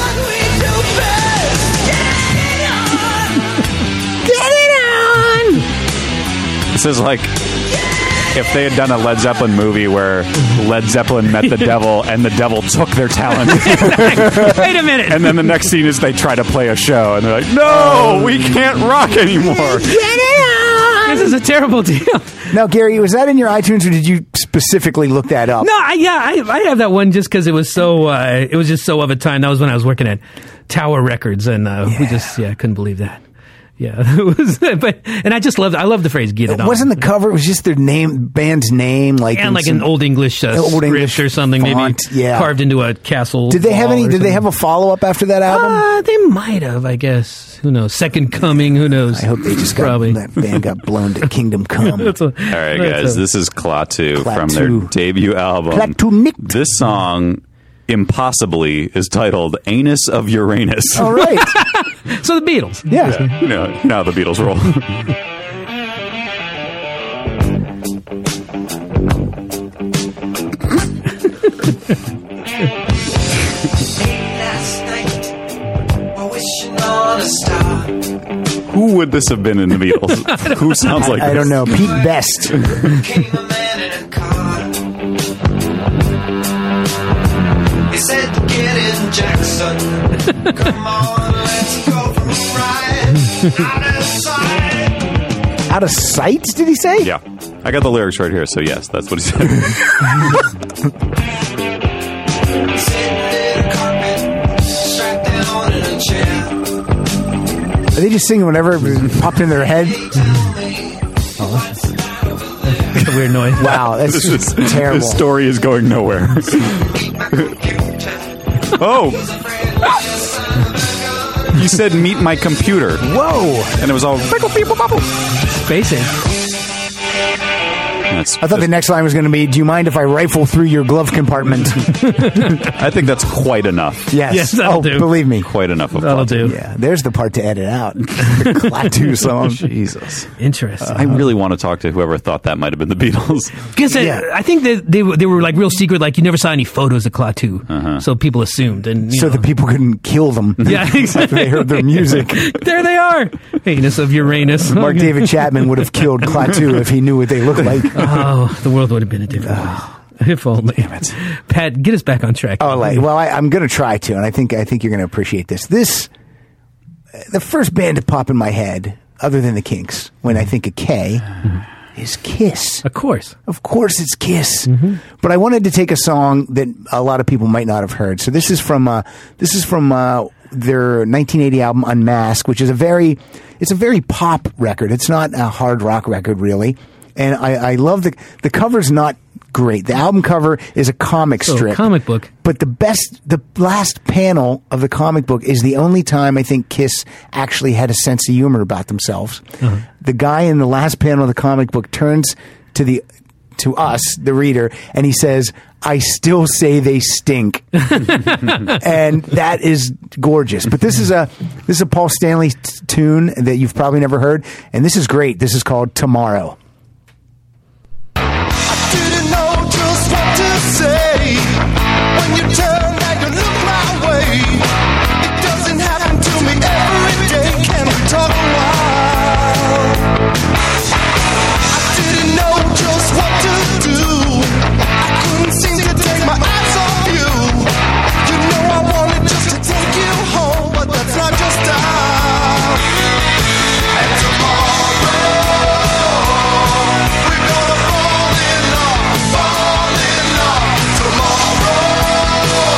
This is like if they had done a Led Zeppelin movie where Led Zeppelin met the devil and the devil took their talent. Wait a minute. And then the next scene is they try to play a show and they're like, no, we can't rock anymore. This is a terrible deal. Now, Gary, was that in your iTunes, or did you specifically look that up? No, I, yeah, I, I have that one just because it was so. Uh, it was just so of a time. That was when I was working at Tower Records, and uh, Yeah. we just yeah couldn't believe that. Yeah, it was. But and I just loved. I love the phrase "get it on." Wasn't the cover? It was just their name, band's name, like and in like some- an old English uh, Old script English or something, font, maybe yeah. carved into a castle. Did they have wall any? or Did they have something. a follow up after that album? Uh, they might have, I guess. Who knows? Second Coming. Who knows? I hope they just got Probably. that band got blown to Kingdom Come. That's a, All right, that's guys, a- this is Klaatu from Klaatu. their debut album. Klaatu. This song, impossibly, is titled Anus of Uranus. All right. so the Beatles. Yeah. You know, now the Beatles roll. Last night, we're wishing on a star. Who would this have been in the Beatles? Who sounds like I this? don't know. Pete Best. Came a man in a car. He said, "Get in, Jackson. Come on, let's go for a ride. Out of sight." Out of sight, did he say? Yeah. I got the lyrics right here, so yes, that's what he said. Sitting in a carpet, strapped down in a chair. Are they just singing whenever it popped in their head? It's a weird noise. Wow, that's This is- just terrible. This story is going nowhere. Oh! You said meet my computer. Whoa! And it was all. Spacing. That's, I thought the next line was going to be, "Do you mind if I rifle through your glove compartment?" I think that's quite enough. Yes. Yes, that'll oh, do. believe me. Quite enough of That'll Klaatu. do. Yeah, there's the part to edit out. The Klaatu song. Jesus. Interesting. I really want to talk to whoever thought that might have been the Beatles. Because Yeah. I think that they were, they were like real secret. Like you never saw any photos of Klaatu, so people assumed, and you So know. that people couldn't kill them. yeah, exactly. After they heard their music. There they are. Anus of Uranus. Mark David Chapman would have killed Klaatu if he knew what they looked like. Oh, the world would have been a different place. If only. Damn it. Pat, get us back on track. Oh, like, well, I, I'm going to try to, and I think I think you're going to appreciate this. This, the first band to pop in my head, other than the Kinks, when I think of K, is Kiss. Of course. Of course, it's Kiss. But I wanted to take a song that a lot of people might not have heard. So this is from uh, this is from uh, their nineteen eighty album Unmasked, which is a very it's a very pop record. It's not a hard rock record, really. And I, I love the the cover's not great. The album cover is a comic So, strip, comic book. But the best, the last panel of the comic book is the only time I think Kiss actually had a sense of humor about themselves. The guy in the last panel of the comic book turns to the to us, the reader, and he says, "I still say they stink," and that is gorgeous. But this is a this is a Paul Stanley t- tune that you've probably never heard, and this is great. This is called "Tomorrow." Didn't know just what to say when you turn and you look my way. It doesn't happen to me every day. Can we talk a while? I didn't know just what to do. I couldn't seem to take my eyes off you. You know I wanted just to take you home, but that's not just how. And tomorrow we're gonna fall in love, fall in love tomorrow.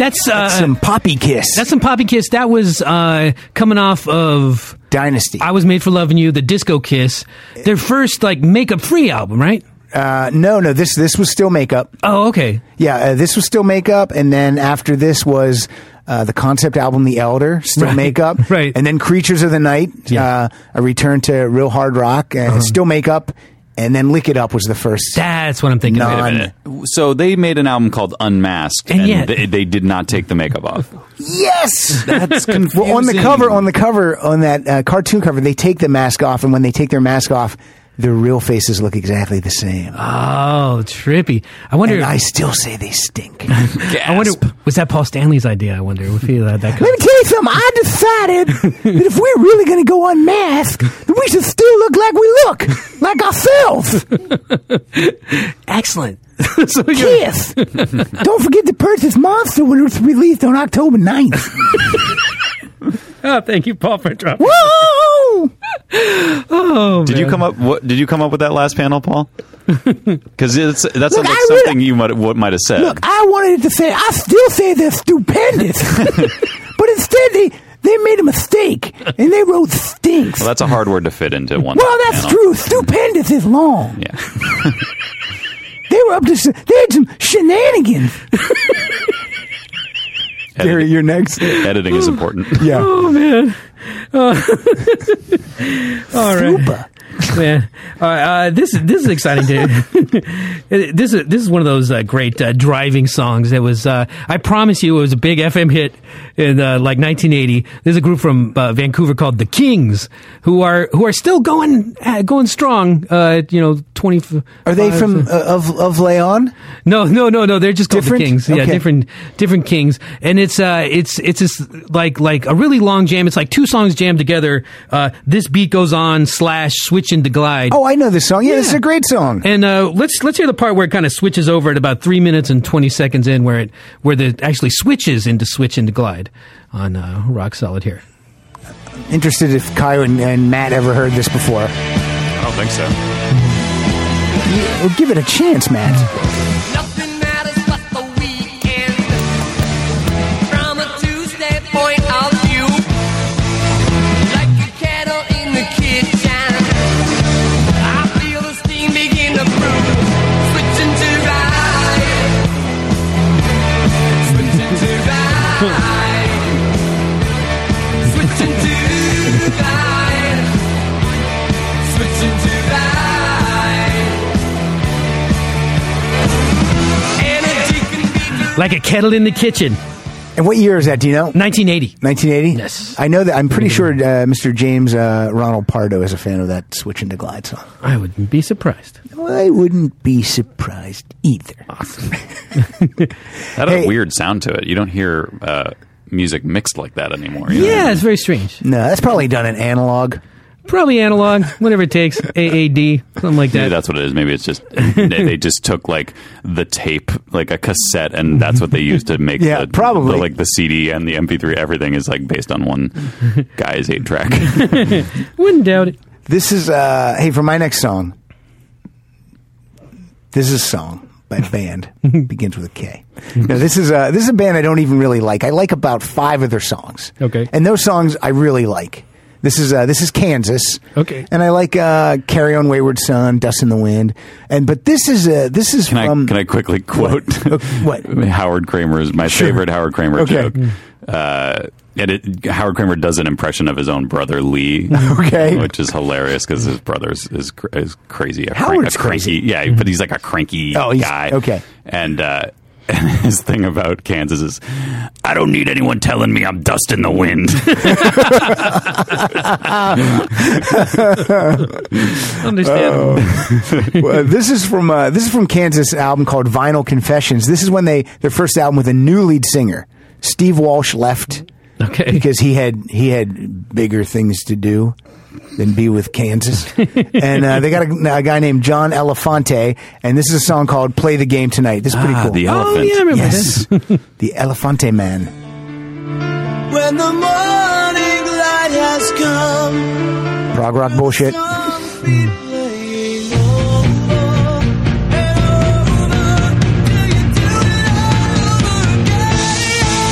That's, uh, That's some Poppy Kiss. That's some Poppy Kiss. That was uh, coming off of Dynasty. I Was Made for Loving You, the Disco Kiss. Their first like makeup-free album, right? Uh, no, no. This this was still Makeup. Oh, okay. Yeah, uh, this was still Makeup, and then after this was uh, the concept album, The Elder, still Right, Makeup, right. and then Creatures of the Night, Yeah. uh, a return to real hard rock, and Uh-huh. still Makeup, and then Lick It Up was the first. That's what I'm thinking. Non- of. Wait a minute. So they made an album called Unmasked, And and, yet- they, they did not take the makeup off. Yes, That's confusing. well, on the cover, on the cover, on that uh, cartoon cover, they take the mask off, and when they take their mask off, their real faces look exactly the same. Oh, trippy. I wonder. And I still say they stink. I wonder. Was that Paul Stanley's idea? I wonder if he had that. Let me tell you something. I decided that if we're really going to go unmasked, then we should still look like we look, like ourselves. Excellent. So you're- Kiss. Don't forget to purchase Monster when it's released on October ninth. Oh, thank you, Paul, for dropping. Whoa! Oh, Did you man. come up? What did you come up with that last panel, Paul? Because it's that sounds Look, like I really- something you might what might have said. Look, I wanted to say, I still say they're stupendous. But instead, they, they made a mistake, and they wrote stinks. well, that's a hard word to fit into one. Well, that's panel. true. Stupendous is long. Yeah. They were up to, s- they had some shenanigans. Gary, you're next. Editing is important. Yeah. Oh man. Oh. All right. Super. Man, all right, uh, this this is exciting, dude. this is this is one of those uh, great uh, driving songs. It was, uh, I promise you, it was a big F M hit in uh, like nineteen eighty. There's a group from uh, Vancouver called the Kings, who are who are still going uh, going strong. Uh, you know, twenty. Are they from uh, of of Leon? No, no, no, no. They're just called Different? the Kings. Yeah, Okay. different, different Kings. And it's uh, it's it's this like like a really long jam. It's like two songs jammed together. Uh, this beat goes on slash switch into glide. Oh, I know this song. Yeah, this is Yeah. a great song. And uh, let's let's hear the part where it kind of switches over at about three minutes and twenty seconds in, where it where the actually switches into switch into glide on uh, Rock Solid here. Interested if Kyle and, and Matt ever heard this before. I don't think so. Yeah, well, give it a chance, Matt. Nothing matters but the weekend. From a Tuesday point of view, like a kettle in the kitchen, I feel the steam begin to brew. Switching to ride, switching to ride, switching to ride, switching to ride. Like a kettle in the kitchen. And what year is that? Do you know? nineteen eighty. nineteen eighty? Yes. I know that. I'm pretty sure uh, Mister James uh, Ronald Pardo is a fan of that Switch into Glide song. I wouldn't be surprised. Well, I wouldn't be surprised either. That had Hey. a weird sound to it. You don't hear uh, music mixed like that anymore. you know? Yeah, it's very strange. No, that's probably done in analog. Probably analog, whatever it takes, A A D, something like Maybe that. that's what it is. Maybe it's just they they just took like the tape, like a cassette, and that's what they used to make. Yeah, the, probably. the, like the C D and the M P three. Everything is like based on one guy's eight track. Wouldn't doubt it. This is, uh, hey, for my next song, this is a song by a band. Begins with a K. Now, this is, a, this is a band I don't even really like. I like about five of their songs. Okay. And those songs I really like. This is uh, this is Kansas. Okay. And I like uh, "Carry On Wayward Son," "Dust in the Wind," and but this is uh, this is Can I from can I quickly quote What? Howard Kramer is my Sure. favorite Howard Kramer Okay. joke. Uh, and it, Howard Kramer does an impression of his own brother Lee, Okay. which is hilarious because his brother is is, cr- is crazy. A Howard's a cranky, crazy. yeah, but he's like a cranky Oh, he's- guy. okay. and. Uh, And his thing about Kansas is, I don't need anyone telling me I'm dust in the wind. Understandable. Well, this is from uh, this is from Kansas album called Vinyl Confessions. This is when they their first album with a new lead singer. Steve Walsh left Okay. because he had he had bigger things to do than be with Kansas. And uh, they got a, a guy named John Elefante, and this is a song called "Play the Game Tonight." This is pretty Ah, cool. the Oh, elephant. yeah, I remember Yes, this. the Elefante Man. When the morning light has come, Prog rock bullshit. song be playing over and over till you do it all over again.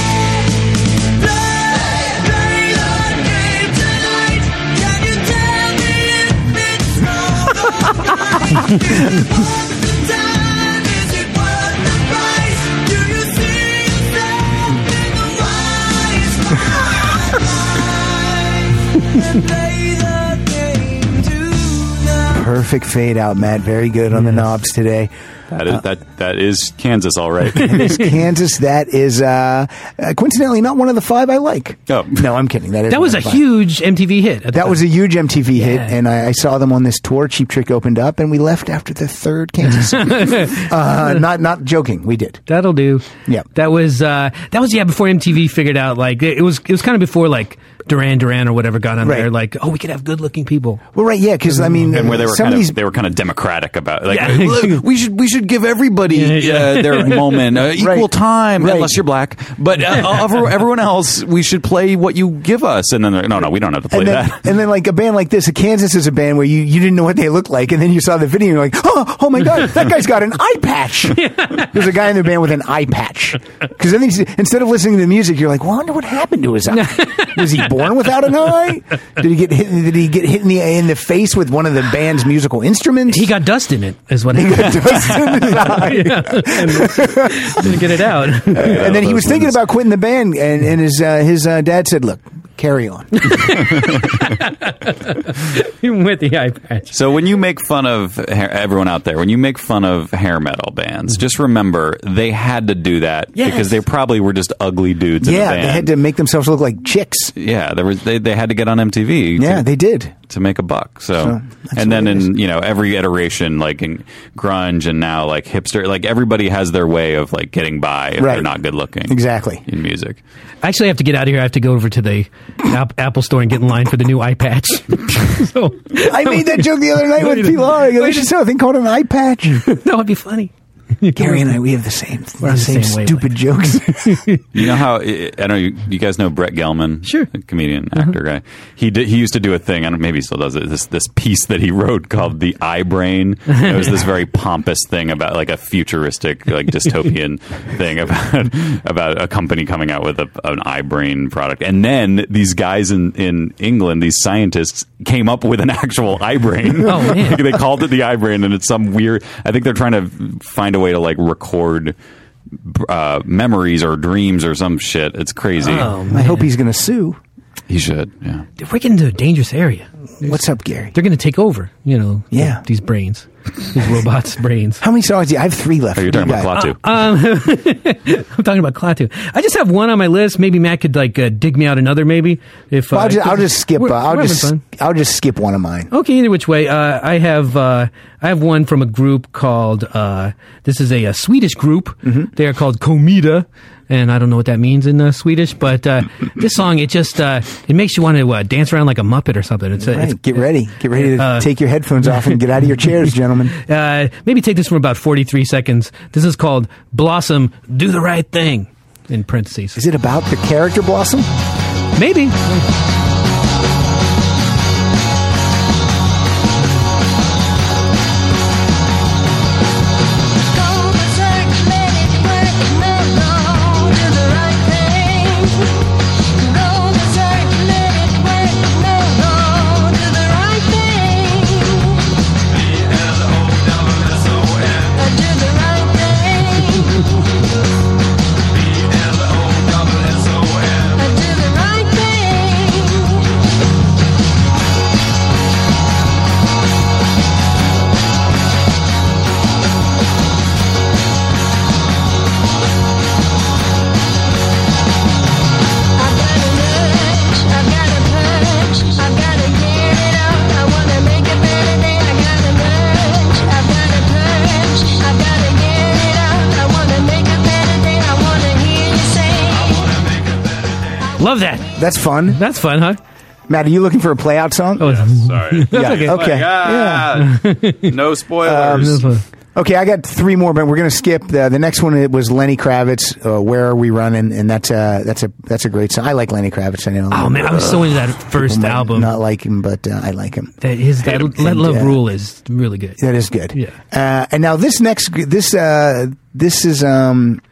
Perfect fade out, Matt. Very good on the knobs today. That is that that is Kansas, all right. That is Kansas. That is uh, uh, coincidentally not one of the five I like. Oh. No, I'm kidding. That is That was a one of the five. huge M T V hit. at the That was a time. huge M T V hit, Yeah. and I, I saw them on this tour. Cheap Trick opened up, and we left after the third Kansas song. uh, not not joking, we did. That'll do. Yeah. That was uh that was yeah before M T V figured out like it was it was kind of before like Duran Duran or whatever got on Right. there like oh we could have good looking people. Well, right, yeah, because I mean, And where they were some kind of of these. they were kind of democratic about it. Like Yeah. "Look, we should we should give everybody Yeah, yeah. Uh, their moment, uh, equal Right. time, Right. unless you're black. But uh, over everyone else, we should play what you give us. And then they're like, no, no, we don't have to play And then, that. and then, like a band like this, a Kansas is a band where you, you didn't know what they looked like, and then you saw the video, and you're like, oh, oh my god, that guy's got an eye patch. There's a guy in the band with an eye patch. Because then he's- instead of listening to the music, you're like, well, I wonder what happened to his eye. Was he born without an eye? Did he get hit? Did he get hit in the in the face with one of the band's musical instruments? He got dust in it is what happened. dust in his eye. Yeah. Didn't get it out. And then he was those thinking ones. about quitting the band, and, and his uh, his uh, dad said, "Look, carry on." With the eye patch. So when you make fun of hair, everyone out there, when you make fun of hair metal bands, just remember they had to do that Yes. because they probably were just ugly dudes in Yeah, the band. they had to make themselves look like chicks. Yeah, there was they, they had to get on M T V. Yeah, to, they did. to make a buck. So, So, that's and then what it in you know every iteration, like in grunge and now like hipster, like everybody has their way of like getting by if Right. they're not good looking. Exactly. In music. I actually have to get out of here. I have to go over to the App- Apple store and get in line for the new eye patch. So I made that joke the other night with P. Laura. I go, they should sell a thing called an eye patch. that would be funny. Gary and I, we have the same, We're the on the same, same stupid jokes. You know how I don't know you, you guys know Brett Gelman, Sure. the comedian actor guy. He did, he used to do a thing, and maybe he still does it. This this piece that he wrote called "The Eye Brain." It was this very pompous thing about like a futuristic, like dystopian thing about about a company coming out with a, an eye brain product, and then these guys in in England, these scientists, came up with an actual eye brain. Oh, man. They called it the eye brain, and it's some weird. I think they're trying to find a way to like record uh, memories or dreams or some shit. It's crazy. Oh, I man. hope he's going to sue. He should. Yeah. We're getting into a dangerous area. What's up, Gary? They're going to take over, you know, Yeah. these brains, these robots' brains. How many songs do you I have three left. Oh, you're talking You about got- Klaatu. I'm talking about Klaatu. I just have one on my list. Maybe Matt could like uh, dig me out another. Maybe if Well, uh, I'll, just, I'll just skip. we're- Uh, I'll we're just. having fun. I'll just skip one of mine. Okay, either which way. Uh, I have uh, I have one from a group called uh, this is a, a Swedish group. Mm-hmm. They are called Komida, and I don't know what that means in uh, Swedish, but uh, this song it just uh, it makes you want to uh, dance around like a muppet or something. It's, a, Right, it's get ready. Get ready to Uh, take your headphones off and get out of your chairs, gentlemen. uh, maybe take this from about forty-three seconds. This is called Blossom. Do the right thing. In parentheses. Is it about the character Blossom? Maybe. Love that. That's fun. That's fun, huh? Matt, are you looking for a play out song? Oh, Sorry. yeah. okay. Okay. Ah, no spoilers. that's fun. Okay, I got three more, but we're going to skip the the next one. It was Lenny Kravitz. Uh, Where are we running? And that's a that's a that's a great song. I like Lenny Kravitz. I know. Oh man, I was so into that first People might album. Not like him, but uh, I like him. That is that him. Let Love And, uh, Rule is really good. That is good. Yeah. Uh, and now this next this uh, this is um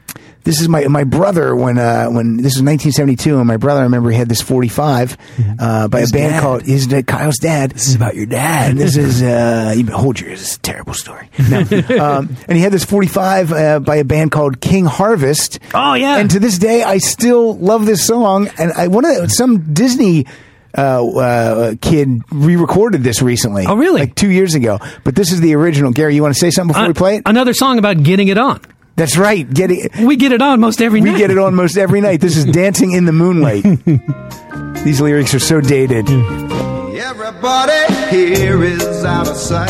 This is my my brother when uh, when this was nineteen seventy-two, and my brother, I remember, he had this forty-five uh, by His a band dad. called his dad, Kyle's dad. This is about your dad. And this is uh, you hold yours. This is a terrible story. No. um, and he had this forty-five uh, by a band called King Harvest. Oh, yeah. And to this day, I still love this song. And I one of the, some Disney. Uh, uh, kid re-recorded this recently. Oh, really? Like two years ago. But this is the original. Gary, you want to say something before Uh, we play it? Another song about getting it on. That's right. Getting We get it on most every we night. get it on most every night. This is Dancing in the Moonlight. These lyrics are so dated. Everybody here is out of sight.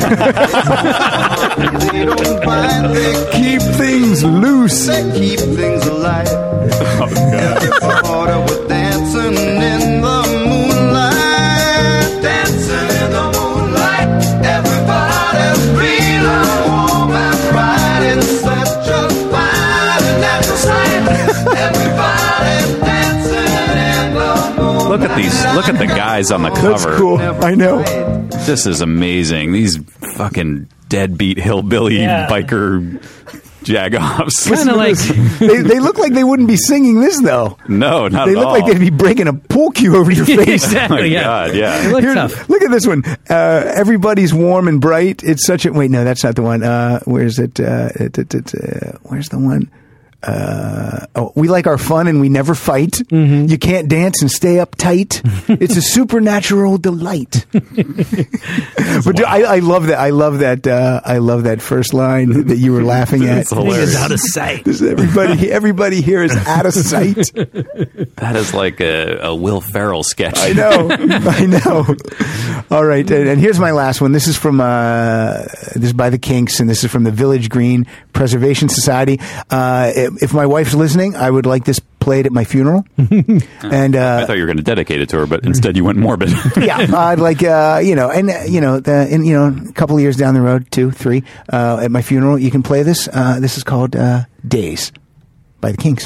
They don't mind, they Keep things loose. They keep things alive. Everybody was dancing in the moonlight. Dancing in the moonlight. Everybody's feeling warm and bright. It's such a fine and natural sight. Everybody's dancing in the moonlight. Look at these. Look at the guys on the cover. That's cool. I know. This is amazing. These fucking deadbeat hillbilly Yeah. biker jagoffs. Kind of like they, they look like they wouldn't be singing this, though. No, not They at look all. like they'd be breaking a pool cue over your face. Oh my exactly. yeah. God, yeah. They look Here, tough. look at this one. Uh, everybody's warm and bright. It's such a wait. No, that's not the one. Uh, where's it? Uh, it, it, it uh, where's the one? Uh, oh, we like our fun and we never fight. Mm-hmm. You can't dance and stay uptight. It's a supernatural delight. But dude, I, I love that. I love that. Uh, I love that first line that you were laughing at. It's hilarious. Niggas out of sight. This is everybody. Everybody here is out of sight. That is like a, a Will Ferrell sketch. I know. I know. All right. And, and here's my last one. This is from, uh, this is by the Kinks, and this is from the Village Green Preservation Society. Uh, if, if my wife's listening, I would like this played at my funeral. And, I uh, thought you were going to dedicate it to her, but instead you went morbid. yeah, I'd like, uh, you know, and, uh, you know, the, in, you know, a couple of years down the road, two, three, uh, at my funeral, you can play this. Uh, this is called, uh, Days by the Kinks.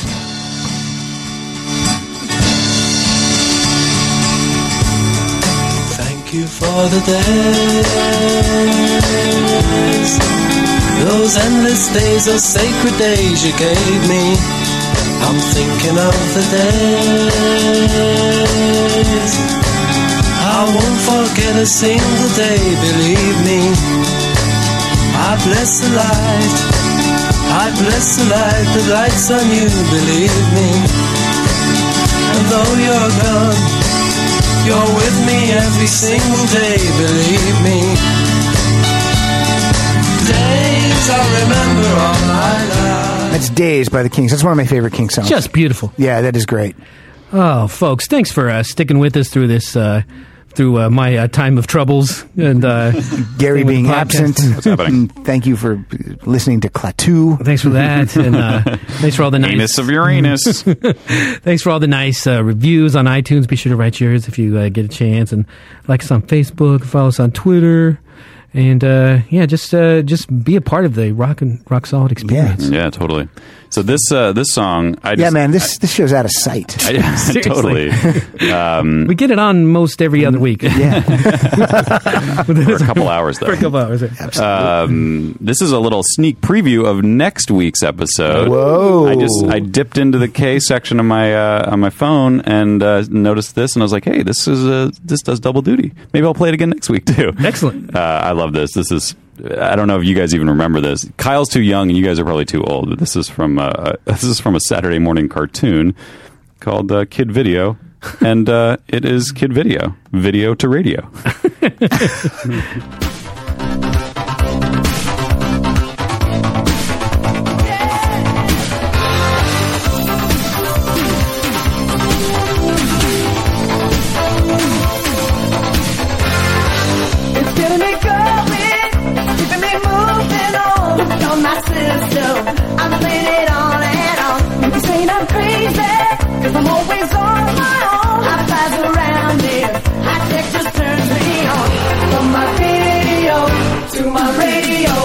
Thank you for the days, those endless days, those sacred days you gave me. I'm thinking of the days I won't forget a single day, believe me. I bless the light, I bless the light that lights on you, believe me. And though you're gone, you're with me every single day, believe me. Days I remember all my life. That's Days by the Kinks. That's one of my favorite Kinks songs. Just beautiful. Yeah, that is great. Oh, folks, thanks for uh, sticking with us through this, uh, through uh, my uh, time of troubles and uh, Gary with the being podcast. absent. What's happening? And thank you for listening to Klaatu. Thanks for that, and uh, thanks for all the nice. Anus of Uranus. Thanks for all the nice uh, reviews on iTunes. Be sure to write yours if you uh, get a chance, and like us on Facebook, follow us on Twitter, and uh, yeah, just uh, just be a part of the rock and rock solid experience. Yeah, totally. So this uh, this song, I just, Yeah, man, this this show's out of sight. I, totally. Um, We get it on most every other week. Yeah. for a couple hours though. For a couple hours. Um, this is a little sneak preview of next week's episode. Whoa. I just I dipped into the K section of my uh, on my phone and uh, noticed this, and I was like, hey, this is uh, this does double duty. Maybe I'll play it again next week too. Excellent. Uh, I love this. This is. I don't know if you guys even remember this. Kyle's too young, and you guys are probably too old. But this is from uh, this is from a Saturday morning cartoon called uh, Kid Video, and uh, it is Kid Video, video to radio. It's getting me going, keeping me moving on. You're my sister, I'm playing it on and on. You can say I'm crazy, cause I'm always on my own. I flies around here, high tech just turns me on. From my video to my radio.